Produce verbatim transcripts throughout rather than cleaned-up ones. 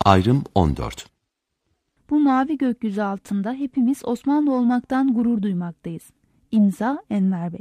Ayrım on dört. Bu mavi gökyüzü altında hepimiz Osmanlı olmaktan gurur duymaktayız. İmza Enver Bey.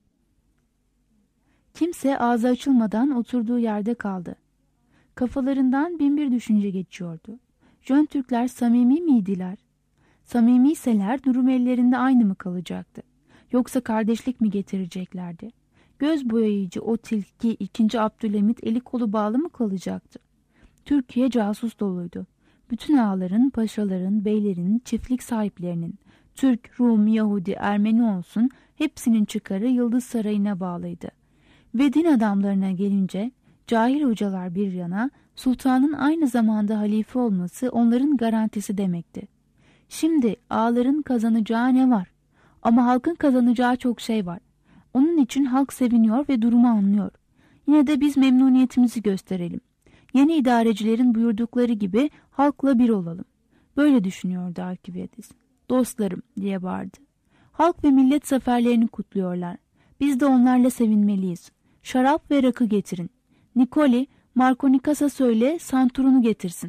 Kimse ağzı açılmadan oturduğu yerde kaldı. Kafalarından bin bir düşünce geçiyordu. Jön Türkler samimi miydiler? Samimiyseler durum ellerinde aynı mı kalacaktı? Yoksa kardeşlik mi getireceklerdi? Göz boyayıcı o tilki ikinci Abdülhamit eli kolu bağlı mı kalacaktı? Türkiye casus doluydu. Bütün ağaların, paşaların, beylerin, çiftlik sahiplerinin, Türk, Rum, Yahudi, Ermeni olsun hepsinin çıkarı Yıldız Sarayı'na bağlıydı. Ve din adamlarına gelince cahil hocalar bir yana, sultanın aynı zamanda halife olması onların garantisi demekti. Şimdi ağaların kazanacağı ne var? Ama halkın kazanacağı çok şey var. Onun için halk seviniyor ve durumu anlıyor. Yine de biz memnuniyetimizi gösterelim. Yeni idarecilerin buyurdukları gibi halkla bir olalım. Böyle düşünüyordu Alkibiadis. Dostlarım diye bağırdı. Halk ve millet zaferlerini kutluyorlar. Biz de onlarla sevinmeliyiz. Şarap ve rakı getirin. Nikoli, Markonikas'a söyle santurunu getirsin.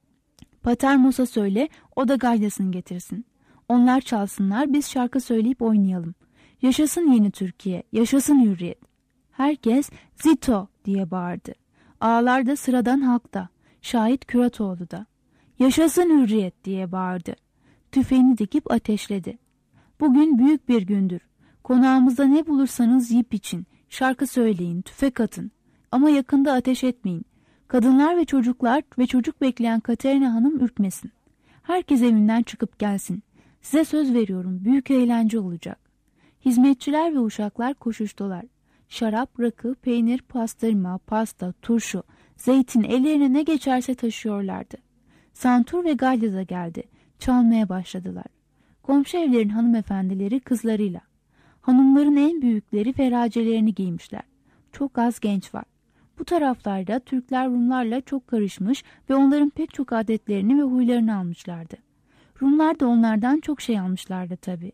Patermos'a söyle o da gaydasını getirsin. Onlar çalsınlar, biz şarkı söyleyip oynayalım. Yaşasın yeni Türkiye, yaşasın hürriyet. Herkes Zito diye bağırdı. Ağalar da sıradan halkta, şahit Küratoğlu da. Yaşasın hürriyet diye bağırdı. Tüfeğini dikip ateşledi. Bugün büyük bir gündür. Konağımızda ne bulursanız yiyip için, şarkı söyleyin, tüfek atın. Ama yakında ateş etmeyin. Kadınlar ve çocuklar ve çocuk bekleyen Katerina Hanım ürkmesin. Herkes evinden çıkıp gelsin. Size söz veriyorum, büyük eğlence olacak. Hizmetçiler ve uşaklar koşuştular. Şarap, rakı, peynir, pastırma, pasta, turşu, zeytin ellerine ne geçerse taşıyorlardı. Santur ve Galya da geldi. Çalmaya başladılar. Komşu evlerin hanımefendileri kızlarıyla. Hanımların en büyükleri feracelerini giymişler. Çok az genç var. Bu taraflarda Türkler Rumlarla çok karışmış ve onların pek çok adetlerini ve huylarını almışlardı. Rumlar da onlardan çok şey almışlardı tabii.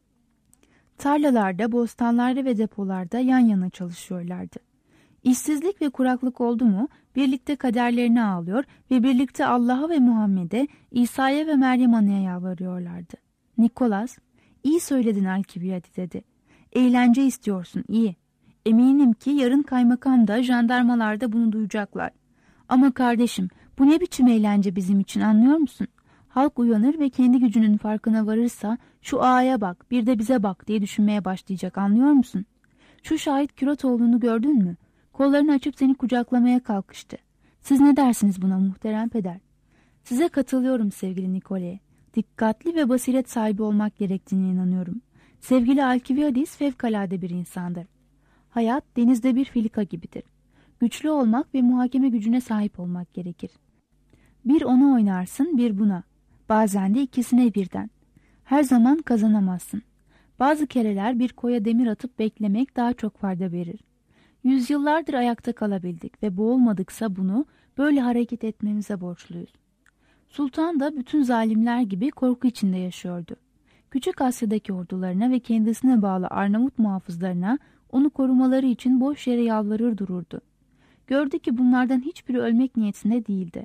Tarlalarda, bostanlarda ve depolarda yan yana çalışıyorlardı. İşsizlik ve kuraklık oldu mu birlikte kaderlerini ağlıyor ve birlikte Allah'a ve Muhammed'e, İsa'ya ve Meryem Ana'ya yalvarıyorlardı. Nikolas, iyi söyledin Alkibiadi dedi. Eğlence istiyorsun, iyi. Eminim ki yarın kaymakam da jandarmalar da bunu duyacaklar. Ama kardeşim, bu ne biçim eğlence bizim için, anlıyor musun? Halk uyanır ve kendi gücünün farkına varırsa şu ağaya bak, bir de bize bak diye düşünmeye başlayacak, anlıyor musun? Şu şahit Küratoğlu'nu gördün mü? Kollarını açıp seni kucaklamaya kalkıştı. Siz ne dersiniz buna muhterem peder? Size katılıyorum sevgili Nikole. Dikkatli ve basiret sahibi olmak gerektiğine inanıyorum. Sevgili Alkibiadis fevkalade bir insandır. Hayat denizde bir filika gibidir. Güçlü olmak ve muhakeme gücüne sahip olmak gerekir. Bir ona oynarsın, bir buna. Bazen de ikisine birden. Her zaman kazanamazsın. Bazı kereler bir koya demir atıp beklemek daha çok fayda verir. Yüzyıllardır ayakta kalabildik ve boğulmadıksa bunu böyle hareket etmemize borçluyuz. Sultan da bütün zalimler gibi korku içinde yaşıyordu. Küçük Asya'daki ordularına ve kendisine bağlı Arnavut muhafızlarına onu korumaları için boş yere yalvarır dururdu. Gördü ki bunlardan hiçbiri ölmek niyetinde değildi.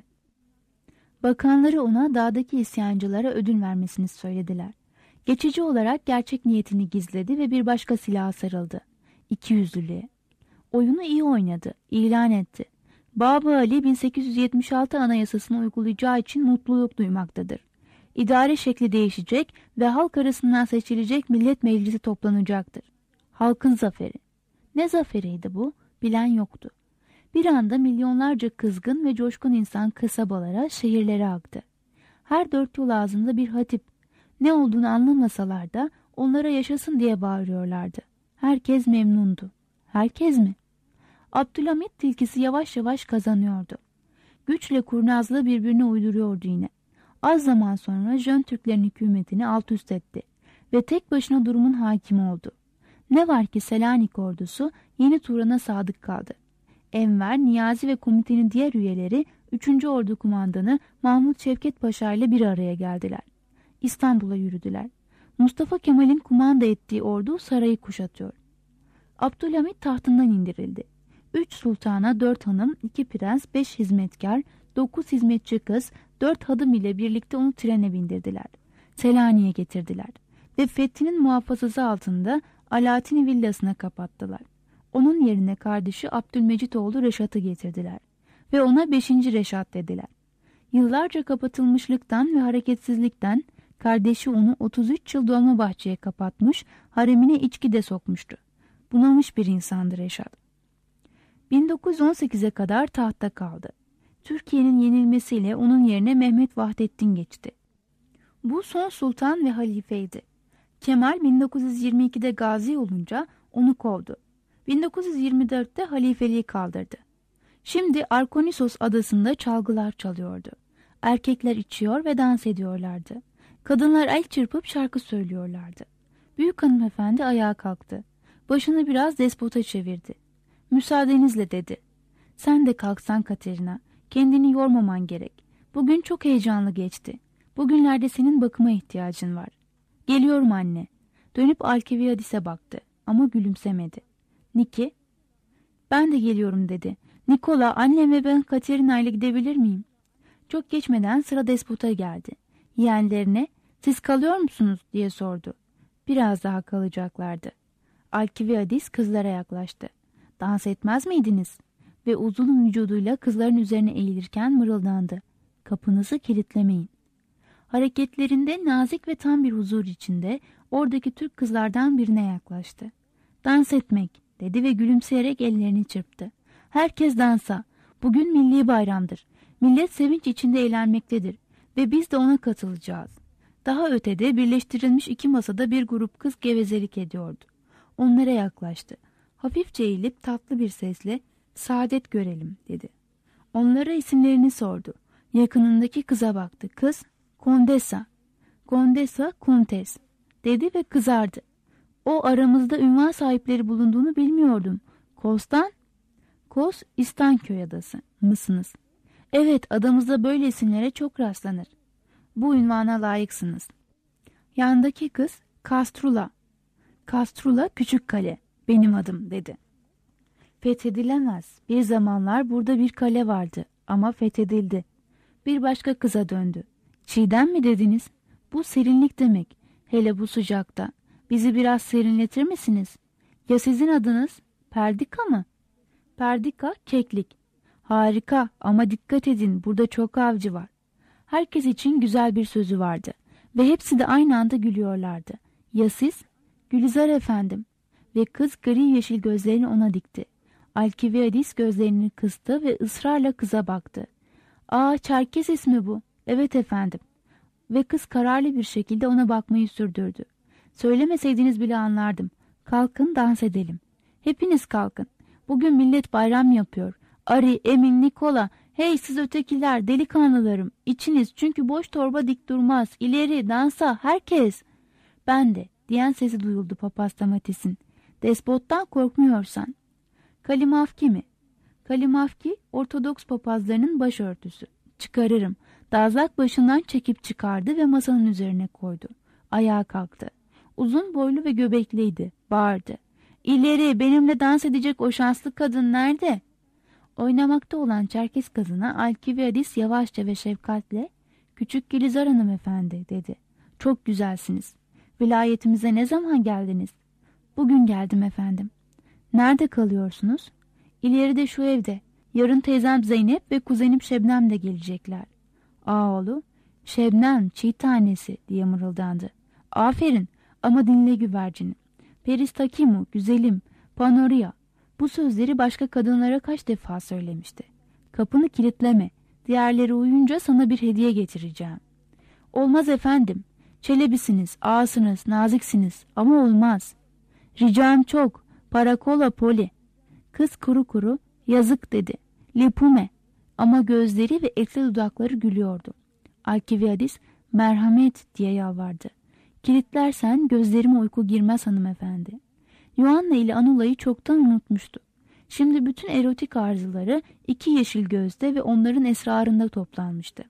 Bakanları ona dağdaki isyancılara ödün vermesini söylediler. Geçici olarak gerçek niyetini gizledi ve bir başka silaha sarıldı. İkiyüzlülüğe. Oyunu iyi oynadı, ilan etti. Babı Ali bin sekiz yüz yetmiş altı anayasasını uygulayacağı için mutluluk duymaktadır. İdare şekli değişecek ve halk arasından seçilecek millet meclisi toplanacaktır. Halkın zaferi. Ne zaferiydi bu? Bilen yoktu. Bir anda milyonlarca kızgın ve coşkun insan kasabalara, şehirlere aktı. Her dört yol ağzında bir hatip. Ne olduğunu anlamasalar da onlara yaşasın diye bağırıyorlardı. Herkes memnundu. Herkes mi? Abdülhamit tilkisi yavaş yavaş kazanıyordu. Güçle kurnazlığı birbirine uyduruyordu yine. Az zaman sonra Jön Türklerin hükümetini alt üst etti ve tek başına durumun hakimi oldu. Ne var ki Selanik ordusu Yeni Turan'a sadık kaldı. Enver, Niyazi ve komitenin diğer üyeleri üçüncü Ordu Kumandanı Mahmut Şevket Paşa ile bir araya geldiler. İstanbul'a yürüdüler. Mustafa Kemal'in kumanda ettiği ordu sarayı kuşatıyor. Abdülhamit tahtından indirildi. Üç sultana, dört hanım, iki prens, beş hizmetkar, Dokuz hizmetçi kız dört hadım ile birlikte onu trene bindirdiler. Selanik'e getirdiler ve Fethi'nin muhafazası altında Alaaddin'i villasına kapattılar. Onun yerine kardeşi Abdülmecitoğlu Reşat'ı getirdiler ve ona beşinci Reşat dediler. Yıllarca kapatılmışlıktan ve hareketsizlikten kardeşi onu otuz üç yıl Dolmabahçe'ye kapatmış, haremine içki de sokmuştu. Bunamış bir insandı Reşat. bin dokuz yüz on sekize kadar tahtta kaldı. Türkiye'nin yenilmesiyle onun yerine Mehmet Vahdettin geçti. Bu son sultan ve halifeydi. Kemal bin dokuz yüz yirmi ikide gazi olunca onu kovdu. bin dokuz yüz yirmi dörtte halifeliği kaldırdı. Şimdi Arkonisos adasında çalgılar çalıyordu. Erkekler içiyor ve dans ediyorlardı. Kadınlar el çırpıp şarkı söylüyorlardı. Büyük hanımefendi ayağa kalktı. Başını biraz despota çevirdi. Müsaadenizle dedi. Sen de kalksan Katerina. Kendini yormaman gerek. Bugün çok heyecanlı geçti. Bugünlerde senin bakıma ihtiyacın var. Geliyorum anne. Dönüp Alkiviadis'e baktı ama gülümsemedi. Niki? Ben de geliyorum dedi. Nikola, annem ve ben Katerina ile gidebilir miyim? Çok geçmeden sıra despota geldi. Yeğenlerine siz kalıyor musunuz diye sordu. Biraz daha kalacaklardı. Alkiviadis kızlara yaklaştı. Dans etmez miydiniz? Ve uzun vücuduyla kızların üzerine eğilirken mırıldandı. Kapınızı kilitlemeyin. Hareketlerinde nazik ve tam bir huzur içinde oradaki Türk kızlardan birine yaklaştı. Dans etmek dedi ve gülümseyerek ellerini çırptı. Herkes dansa. Bugün milli bayramdır. Millet sevinç içinde eğlenmektedir ve biz de ona katılacağız. Daha ötede birleştirilmiş iki masada bir grup kız gevezelik ediyordu. Onlara yaklaştı. Hafifçe eğilip tatlı bir sesle "Saadet görelim" dedi. Onlara isimlerini sordu. Yakınındaki kıza baktı. Kız, Kondesa. Kondesa, Kontes dedi ve kızardı. O aramızda ünvan sahipleri bulunduğunu bilmiyordum. Kostan? Kos, İstanköy adası mısınız? Evet, adamızda böyle isimlere çok rastlanır. Bu ünvana layıksınız. Yandaki kız, Kastrula. Kastrula, küçük kale. Benim adım dedi. Fethedilemez. Bir zamanlar burada bir kale vardı ama fethedildi. Bir başka kıza döndü. Çiğdem mi dediniz? Bu serinlik demek. Hele bu sıcakta. Bizi biraz serinletir misiniz? Ya sizin adınız? Perdika mı? Perdika, keklik. Harika ama dikkat edin, burada çok avcı var. Herkes için güzel bir sözü vardı ve hepsi de aynı anda gülüyorlardı. Ya siz? Gülizar efendim. Ve kız gri yeşil gözlerini ona dikti. Alkiviadis gözlerini kıstı ve ısrarla kıza baktı. Aa, Çerkes ismi bu. Evet efendim. Ve kız kararlı bir şekilde ona bakmayı sürdürdü. Söylemeseydiniz bile anlardım. Kalkın dans edelim. Hepiniz kalkın. Bugün millet bayram yapıyor. Ari, Emin, Nikola, hey siz ötekiler, delikanlılarım, içiniz çünkü boş torba dik durmaz. İleri, dansa, herkes. Ben de, diyen sesi duyuldu papaz Stamatis'in. Despottan korkmuyorsan. Kalimavki mi? Kalimavki, Ortodoks papazlarının başörtüsü. Çıkarırım. Dazlak başından çekip çıkardı ve masanın üzerine koydu. Ayağa kalktı. Uzun boylu ve göbekliydi. Bağırdı. İleri, benimle dans edecek o şanslı kadın nerede? Oynamakta olan Çerkes kızına Alkiviadis yavaşça ve şefkatle "Küçük Gülizar hanımefendi" dedi. "Çok güzelsiniz. Vilayetimize ne zaman geldiniz?" "Bugün geldim efendim." "Nerede kalıyorsunuz?" "İleride şu evde. Yarın teyzem Zeynep ve kuzenim Şebnem de gelecekler." "Aa oğlu, Şebnem çiğ tanesi" diye mırıldandı. "Aferin ama dinle güvercini. Peristakimu, güzelim, Panoria." Bu sözleri başka kadınlara kaç defa söylemişti. "Kapını kilitleme. Diğerleri uyunca sana bir hediye getireceğim." "Olmaz efendim. Çelebisiniz, ağasınız, naziksiniz ama olmaz." "Ricam çok. Parakola poli." Kız kuru kuru "Yazık" dedi. "Lipume." Ama gözleri ve etli dudakları gülüyordu. Alkiviadis "Merhamet" diye yalvardı. "Kilitlersen gözlerime uyku girmez hanımefendi." Yuanna ile Anula'yı çoktan unutmuştu. Şimdi bütün erotik arzuları iki yeşil gözde ve onların esrarında toplanmıştı.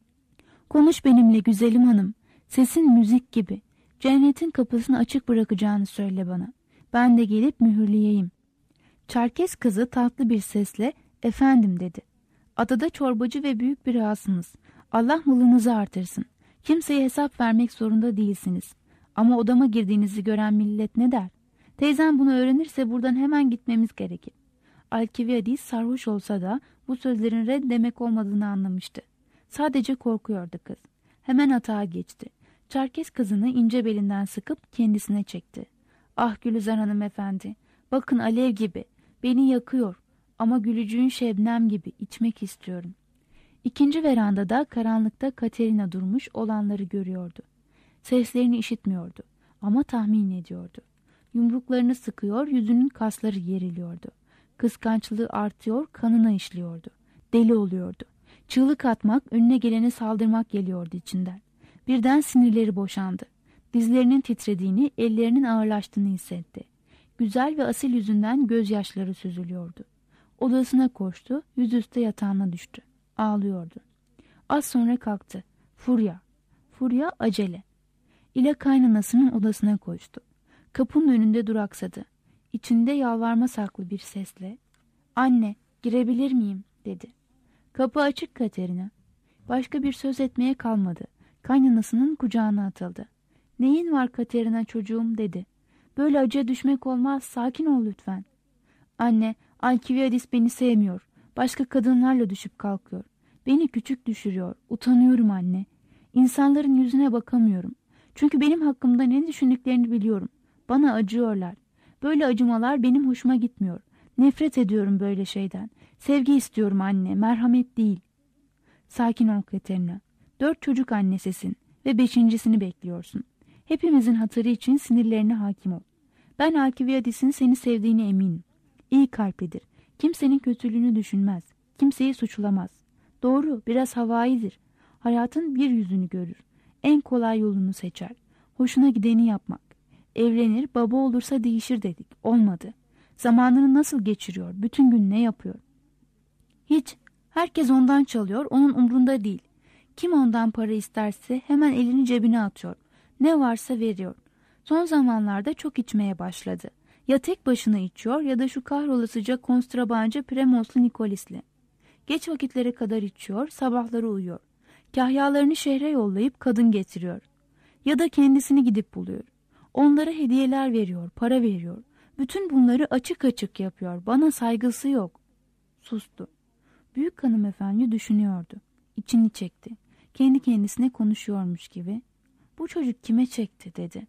"Konuş benimle güzelim hanım. Sesin müzik gibi. Cennetin kapısını açık bırakacağını söyle bana. Ben de gelip mühürleyeyim." Çerkes kızı tatlı bir sesle "Efendim" dedi. Adada çorbacı ve büyük bir ağasınız. Allah malınızı artırsın. Kimseye hesap vermek zorunda değilsiniz. Ama odama girdiğinizi gören millet ne der? Teyzem bunu öğrenirse buradan hemen gitmemiz gerekir. Alkiviadis sarhoş olsa da bu sözlerin red demek olmadığını anlamıştı. Sadece korkuyordu kız. Hemen atağa geçti. Çerkes kızını ince belinden sıkıp kendisine çekti. Ah Gülizar hanımefendi, bakın alev gibi, beni yakıyor ama gülücüğün şebnem gibi içmek istiyorum. İkinci verandada karanlıkta Katerina durmuş olanları görüyordu. Seslerini işitmiyordu ama tahmin ediyordu. Yumruklarını sıkıyor, yüzünün kasları geriliyordu. Kıskançlığı artıyor, kanına işliyordu. Deli oluyordu. Çığlık atmak, önüne gelene saldırmak geliyordu içinden. Birden sinirleri boşandı. Dizlerinin titrediğini, ellerinin ağırlaştığını hissetti. Güzel ve asil yüzünden gözyaşları süzülüyordu. Odasına koştu, yüzüstü yatağına düştü. Ağlıyordu. Az sonra kalktı. Furya. Furya acele. İle kaynanasının odasına koştu. Kapının önünde duraksadı. İçinde yalvarma saklı bir sesle "Anne, girebilir miyim?" dedi. Kapı açık Katerina. Başka bir söz etmeye kalmadı. Kaynanasının kucağına atıldı. "Neyin var Katerina çocuğum?" dedi. "Böyle acıya düşmek olmaz. Sakin ol lütfen." "Anne, Alkiviadis beni sevmiyor. Başka kadınlarla düşüp kalkıyor. Beni küçük düşürüyor. Utanıyorum anne. İnsanların yüzüne bakamıyorum. Çünkü benim hakkımda ne düşündüklerini biliyorum. Bana acıyorlar. Böyle acımalar benim hoşuma gitmiyor. Nefret ediyorum böyle şeyden. Sevgi istiyorum anne, merhamet değil." "Sakin ol Katerina. Dört çocuk annesisin ve beşincisini bekliyorsun. Hepimizin hatırı için sinirlerine hakim ol. Ben Alkiviadis'in seni sevdiğine eminim. İyi kalplidir. Kimsenin kötülüğünü düşünmez. Kimseyi suçlamaz. Doğru, biraz havaidir. Hayatın bir yüzünü görür. En kolay yolunu seçer. Hoşuna gideni yapmak. Evlenir, baba olursa değişir dedik. Olmadı. Zamanını nasıl geçiriyor? Bütün gün ne yapıyor? Hiç. Herkes ondan çalıyor, onun umrunda değil. Kim ondan para isterse hemen elini cebine atıyor. Ne varsa veriyor. Son zamanlarda çok içmeye başladı. Ya tek başına içiyor ya da şu kahrolasıca kontrabancı Premoslu Nikolis'le. Geç vakitlere kadar içiyor, sabahları uyuyor. Kahyalarını şehre yollayıp kadın getiriyor. Ya da kendisini gidip buluyor. Onlara hediyeler veriyor, para veriyor. Bütün bunları açık açık yapıyor. Bana saygısı yok. Sustu. Büyük hanımefendi düşünüyordu. İçini çekti. Kendi kendisine konuşuyormuş gibi. "Bu çocuk kime çekti?" dedi.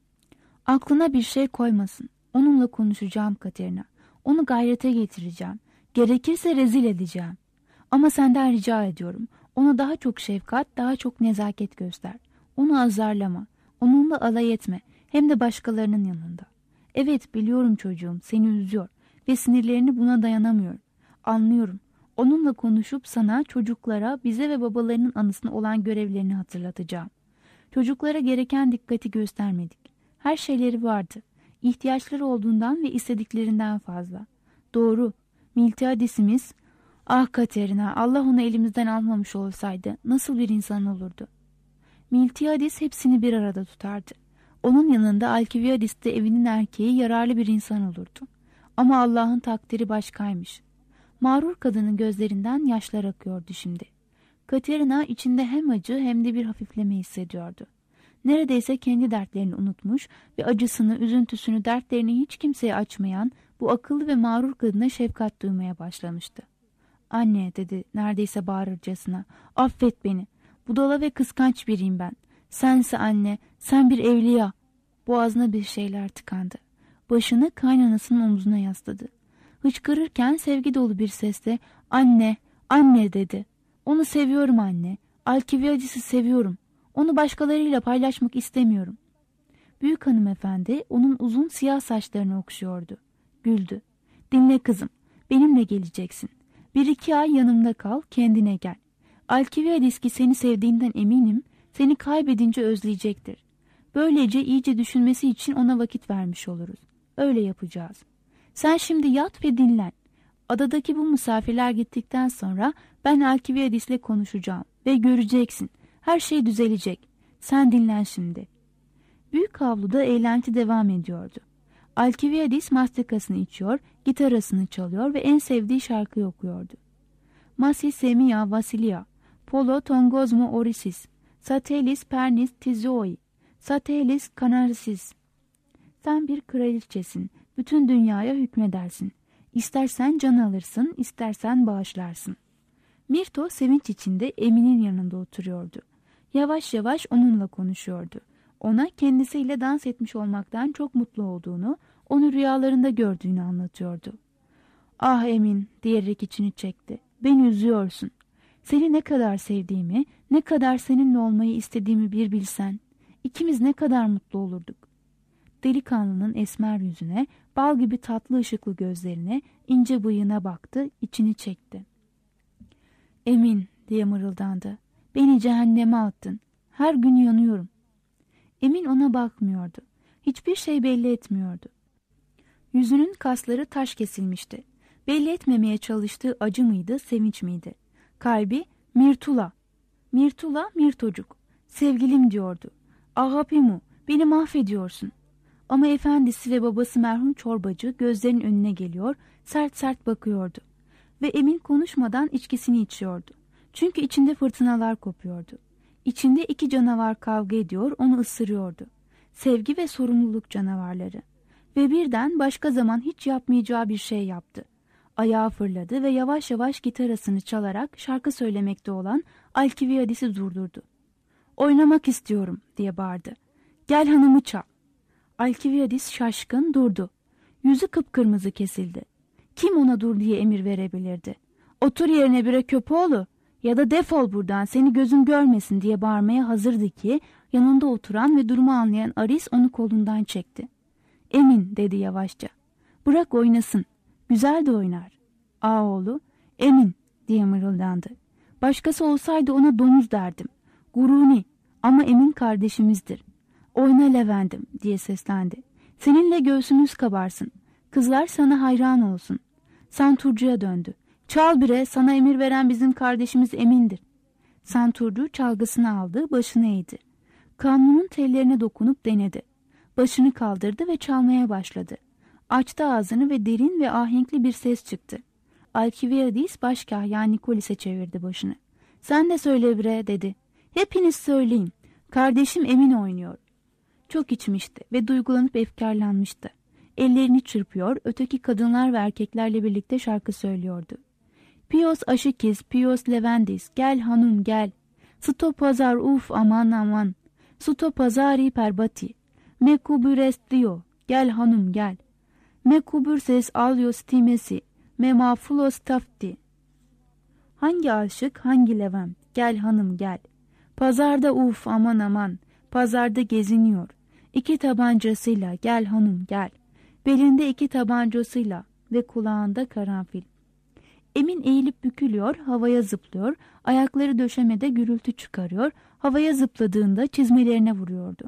"Aklına bir şey koymasın. Onunla konuşacağım Katerina. Onu gayrete getireceğim. Gerekirse rezil edeceğim. Ama senden rica ediyorum. Ona daha çok şefkat, daha çok nezaket göster. Onu azarlama. Onunla alay etme. Hem de başkalarının yanında. Evet, biliyorum çocuğum, seni üzüyor ve sinirlerini buna dayanamıyor. Anlıyorum. Onunla konuşup sana, çocuklara, bize ve babalarının anısına olan görevlerini hatırlatacağım. Çocuklara gereken dikkati göstermedik. Her şeyleri vardı. İhtiyaçları olduğundan ve istediklerinden fazla. Doğru. Miltiadis'imiz, ah Katerina, Allah onu elimizden almamış olsaydı nasıl bir insan olurdu? Miltiadis hepsini bir arada tutardı. Onun yanında Alkiviadis de evinin erkeği, yararlı bir insan olurdu. Ama Allah'ın takdiri başkaymış. Mağrur kadının gözlerinden yaşlar akıyordu şimdi. Katerina içinde hem acı hem de bir hafifleme hissediyordu. Neredeyse kendi dertlerini unutmuş ve acısını, üzüntüsünü, dertlerini hiç kimseye açmayan bu akıllı ve mağrur kadına şefkat duymaya başlamıştı. "Anne," dedi neredeyse bağırırcasına, "affet beni. Budala ve kıskanç biriyim ben. Sense anne, sen bir evliya." Boğazına bir şeyler tıkandı. Başını kaynanasının omzuna yasladı. Hıçkırırken sevgi dolu bir sesle "Anne, anne," dedi. "Onu seviyorum anne. Alkiviadis'i seviyorum. Onu başkalarıyla paylaşmak istemiyorum." Büyük hanımefendi onun uzun siyah saçlarını okşuyordu. Güldü. "Dinle kızım, benimle geleceksin. Bir iki ay yanımda kal, kendine gel. Alkiviadis ki seni sevdiğinden eminim, seni kaybedince özleyecektir. Böylece iyice düşünmesi için ona vakit vermiş oluruz. Öyle yapacağız. Sen şimdi yat ve dinlen. Adadaki bu misafirler gittikten sonra ben Alkiviadis'le konuşacağım ve göreceksin. Her şey düzelecek. Sen dinlen şimdi." Büyük avluda eğlenti devam ediyordu. Alkiviadis mastikasını içiyor, gitarasını çalıyor ve en sevdiği şarkıyı okuyordu. Masi semia vasilia, polo tongozmo orisis, satelis pernis tizoi, satelis canarisis. Sen bir kraliçesin, bütün dünyaya hükmedersin. İstersen can alırsın, istersen bağışlarsın. Mirto sevinç içinde Emin'in yanında oturuyordu. Yavaş yavaş onunla konuşuyordu. Ona kendisiyle dans etmiş olmaktan çok mutlu olduğunu, onu rüyalarında gördüğünü anlatıyordu. "Ah Emin," diyerek içini çekti. "Beni üzüyorsun. Seni ne kadar sevdiğimi, ne kadar seninle olmayı istediğimi bir bilsen. İkimiz ne kadar mutlu olurduk." Delikanlının esmer yüzüne, bal gibi tatlı ışıklı gözlerine, ince bıyığına baktı, içini çekti. "Emin," diye mırıldandı. "Beni cehenneme attın. Her gün yanıyorum." Emin ona bakmıyordu. Hiçbir şey belli etmiyordu. Yüzünün kasları taş kesilmişti. Belli etmemeye çalıştığı acı mıydı, sevinç miydi? Kalbi Mirtula. Mirtula, Mirtocuk. Sevgilim diyordu. "Agapimu, beni mahvediyorsun." Ama efendisi ve babası merhum çorbacı gözlerinin önüne geliyor, sert sert bakıyordu. Ve Emin konuşmadan içkisini içiyordu. Çünkü içinde fırtınalar kopuyordu. İçinde iki canavar kavga ediyor, onu ısırıyordu. Sevgi ve sorumluluk canavarları. Ve birden başka zaman hiç yapmayacağı bir şey yaptı. Ayağı fırladı ve yavaş yavaş gitarasını çalarak şarkı söylemekte olan Alkiviadis'i durdurdu. "Oynamak istiyorum," diye bağırdı. "Gel hanımı çal." Alkiviadis şaşkın durdu. Yüzü kıpkırmızı kesildi. Kim ona dur diye emir verebilirdi? "Otur yerine bre köpoğlu ya da defol buradan, seni gözüm görmesin," diye bağırmaya hazırdı ki yanında oturan ve durumu anlayan Aris onu kolundan çekti. "Emin," dedi yavaşça. "Bırak oynasın. Güzel de oynar." "Ağoğlu, Emin," diye mırıldandı. "Başkası olsaydı ona domuz derdim. Guruni, ama Emin kardeşimizdir." "Oyna Levent'im," diye seslendi. "Seninle göğsümüz kabarsın. Kızlar sana hayran olsun." Santurcu'ya döndü. "Çal bire, sana emir veren bizim kardeşimiz Emin'dir." Santurcu çalgısını aldı, başını eğdi. Kanunun tellerine dokunup denedi. Başını kaldırdı ve çalmaya başladı. Açtı ağzını ve derin ve ahenkli bir ses çıktı. Alkiviadis başkâhya Nikolis'e çevirdi başını. "Sen de söyle bre," dedi. "Hepiniz söyleyin. Kardeşim Emin oynuyor." Çok içmişti ve duygulanıp efkarlanmıştı. Ellerini çırpıyor, öteki kadınlar ve erkeklerle birlikte şarkı söylüyordu. "Pios aşikis, Pios Levendis, gel hanım gel. Sto pazar uf aman aman. Sto pazari perbati. Me kubures dio, gel hanım gel. Me kuburses alyos timesi, me mafulos tafti." Hangi aşık, hangi Levent, gel hanım gel. Pazarda uf aman aman, pazarda geziniyor. İki tabancasıyla, gel hanım gel. Belinde iki tabancasıyla ve kulağında karanfil. Emin eğilip bükülüyor, havaya zıplıyor, ayakları döşemede gürültü çıkarıyor, havaya zıpladığında çizmelerine vuruyordu.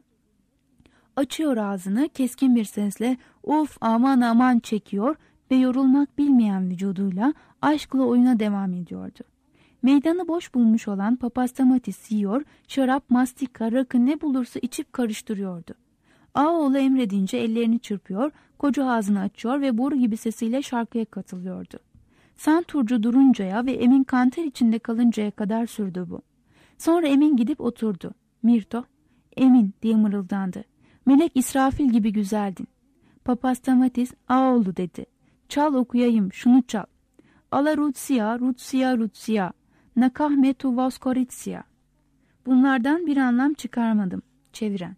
Açıyor ağzını, keskin bir sesle "Uf aman aman" çekiyor ve yorulmak bilmeyen vücuduyla aşkla oyuna devam ediyordu. Meydanı boş bulmuş olan Papastamatis yiyor, şarap, mastika, rakı ne bulursa içip karıştırıyordu. Ağaoğlu emredince ellerini çırpıyor, koca ağzını açıyor ve boru gibi sesiyle şarkıya katılıyordu. Santurcu duruncaya ve Emin kanter içinde kalıncaya kadar sürdü bu. Sonra Emin gidip oturdu. "Mirto, Emin," diye mırıldandı. "Melek İsrafil gibi güzeldin." Papastamatis, "Ağaoğlu," dedi. "Çal okuyayım, şunu çal. Ala Rutsia, Rutsia, Rutsia, Nakahmetu Voskoritsia." Bunlardan bir anlam çıkarmadım. Çeviren.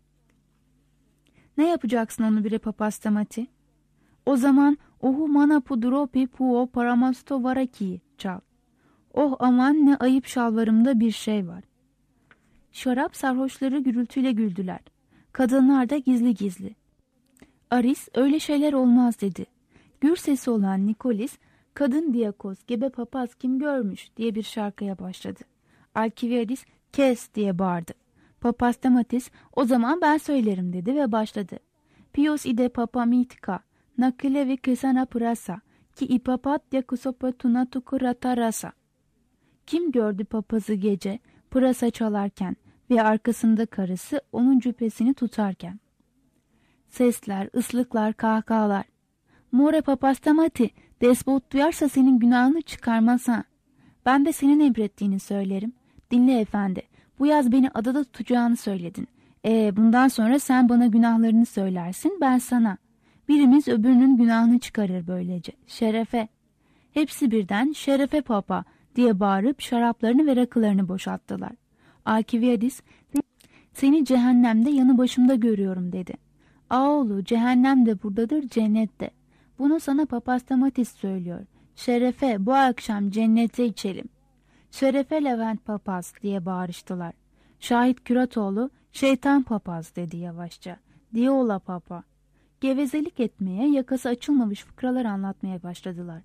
"Ne yapacaksın onu bire Papastamati?" "O zaman ohu mana pudropi puo paramasto varaki çal." "Oh aman, ne ayıp, şalvarımda bir şey var." Şarap sarhoşları gürültüyle güldüler. Kadınlar da gizli gizli. Aris, "Öyle şeyler olmaz," dedi. Gür sesi olan Nikolis, "Kadın diyakos, gebe papaz kim görmüş?" diye bir şarkıya başladı. Alkiviadis, "Kes," diye bağırdı. Papastamatis, "O zaman ben söylerim," dedi ve başladı. "Pios ide papamitka, nakile ve kesana prasa, ki ipapatya kusopatuna tukuratarasa." Kim gördü papazı gece, pırasa çalarken ve arkasında karısı onun cübbesini tutarken? Sesler, ıslıklar, kahkahalar. "More Papastamati, despot duyarsa senin günahını çıkarmaz ha." Ben de senin emrettiğini söylerim. Dinle efendi, bu yaz beni adada tutacağını söyledin. E, bundan sonra sen bana günahlarını söylersin, ben sana. Birimiz öbürünün günahını çıkarır böylece. Şerefe. Hepsi birden şerefe papa diye bağırıp şaraplarını ve rakılarını boşalttılar. Alkiviadis, seni cehennemde yanı başımda görüyorum dedi. Ağoğlu, cehennem de buradadır, cennet de. Bunu sana Papaz Stamatis söylüyor. Şerefe, bu akşam cennete içelim. Şerefe Levent papaz diye bağırıştılar. Şahit Küratoğlu, şeytan papaz dedi yavaşça. Diola papa. Gevezelik etmeye, yakası açılmamış fıkralar anlatmaya başladılar.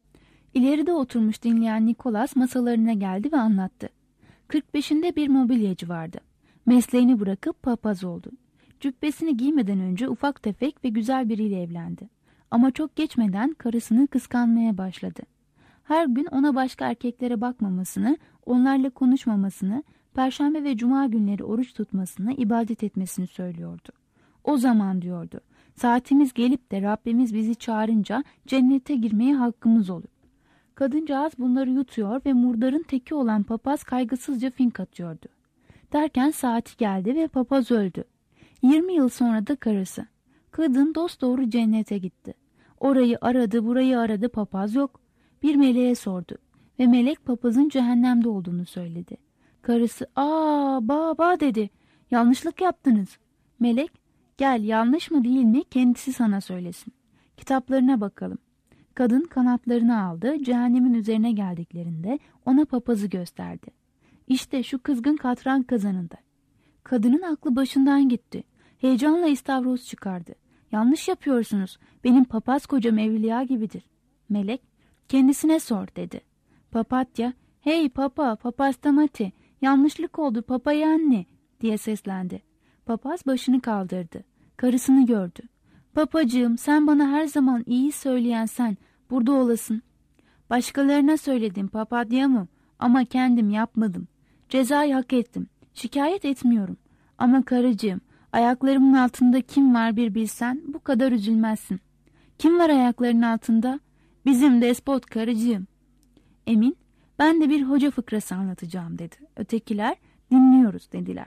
İleride oturmuş dinleyen Nikolas masalarına geldi ve anlattı. kırk beşinde bir mobilyacı vardı. Mesleğini bırakıp papaz oldu. Cübbesini giymeden önce ufak tefek ve güzel biriyle evlendi. Ama çok geçmeden karısını kıskanmaya başladı. Her gün ona başka erkeklere bakmamasını, onlarla konuşmamasını, perşembe ve cuma günleri oruç tutmasını, ibadet etmesini söylüyordu. O zaman diyordu, saatimiz gelip de Rabbimiz bizi çağırınca cennete girmeye hakkımız olur. Kadıncağız bunları yutuyor ve murdarın teki olan papaz kaygısızca fink atıyordu. Derken saati geldi ve papaz öldü. Yirmi yıl sonra da karısı. Kadın dosdoğru cennete gitti. Orayı aradı, burayı aradı, papaz yok. Bir meleğe sordu ve melek papazın cehennemde olduğunu söyledi. Karısı, ''Aa, baba'' dedi. ''Yanlışlık yaptınız.'' Melek, ''Gel, yanlış mı değil mi kendisi sana söylesin. Kitaplarına bakalım.'' Kadın kanatlarını aldı, cehennemin üzerine geldiklerinde ona papazı gösterdi. İşte şu kızgın katran kazanında. Kadının aklı başından gitti. Heyecanla istavroz çıkardı. ''Yanlış yapıyorsunuz. Benim papaz kocam evliya gibidir.'' Melek, ''Kendisine sor'' dedi. Papatya, ''Hey papa, papaz Stamati, yanlışlık oldu papaya anne'' diye seslendi. Papaz başını kaldırdı. Karısını gördü. ''Papacığım, sen bana her zaman iyi söyleyen sen, burada olasın. Başkalarına söyledim papadyamı ama kendim yapmadım. Cezayı hak ettim. Şikayet etmiyorum. Ama karıcığım, ayaklarımın altında kim var bir bilsen bu kadar üzülmezsin. Kim var ayaklarının altında? Bizim despot karıcığım. Emin, ben de bir hoca fıkrası anlatacağım dedi. Ötekiler, dinliyoruz dediler.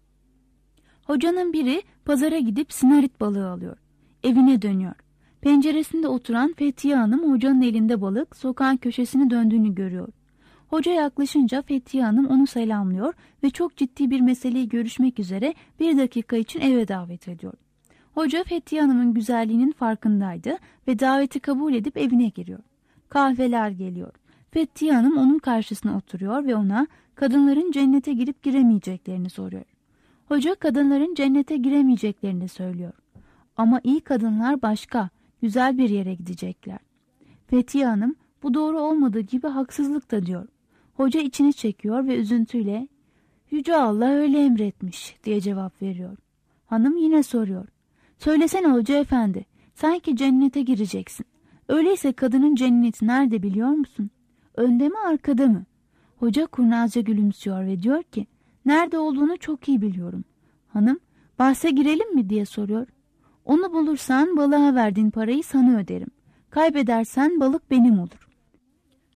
Hocanın biri pazara gidip sinarit balığı alıyor. Evine dönüyor. Penceresinde oturan Fethiye Hanım hocanın elinde balık, sokağın köşesini döndüğünü görüyor. Hoca yaklaşınca Fethiye Hanım onu selamlıyor ve çok ciddi bir meseleyi görüşmek üzere bir dakika için eve davet ediyor. Hoca Fethiye Hanım'ın güzelliğinin farkındaydı ve daveti kabul edip evine giriyor. Kahveler geliyor. Fethiye Hanım onun karşısına oturuyor ve ona kadınların cennete girip giremeyeceklerini soruyor. Hoca kadınların cennete giremeyeceklerini söylüyor. Ama iyi kadınlar başka, güzel bir yere gidecekler. Fethiye Hanım bu doğru olmadığı gibi haksızlık da diyor. Hoca içini çekiyor ve üzüntüyle "Yüce Allah öyle emretmiş" diye cevap veriyor. Hanım yine soruyor. "Söylesene hoca efendi, sanki cennete gireceksin. Öyleyse kadının cenneti nerede biliyor musun? Önde mi arkada mı?" Hoca kurnazca gülümsüyor ve diyor ki "Nerede olduğunu çok iyi biliyorum." Hanım "Bahse girelim mi?" diye soruyor. "Onu bulursan balığa verdiğin parayı sana öderim. Kaybedersen balık benim olur."